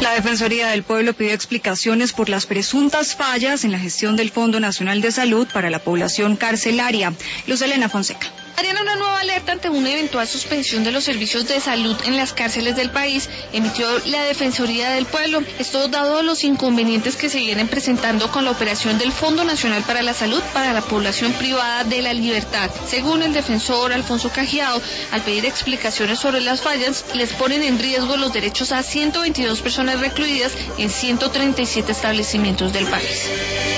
La Defensoría del Pueblo pidió explicaciones por las presuntas fallas en la gestión del Fondo Nacional de Salud para la población carcelaria. Luz Elena Fonseca. Harían una nueva alerta ante una eventual suspensión de los servicios de salud en las cárceles del país, emitió la Defensoría del Pueblo. Esto dado los inconvenientes que se vienen presentando con la operación del Fondo Nacional para la Salud para la población privada de la libertad. Según el defensor Alfonso Cajiao, al pedir explicaciones sobre las fallas, les ponen en riesgo los derechos a 122 personas recluidas en 137 establecimientos del país.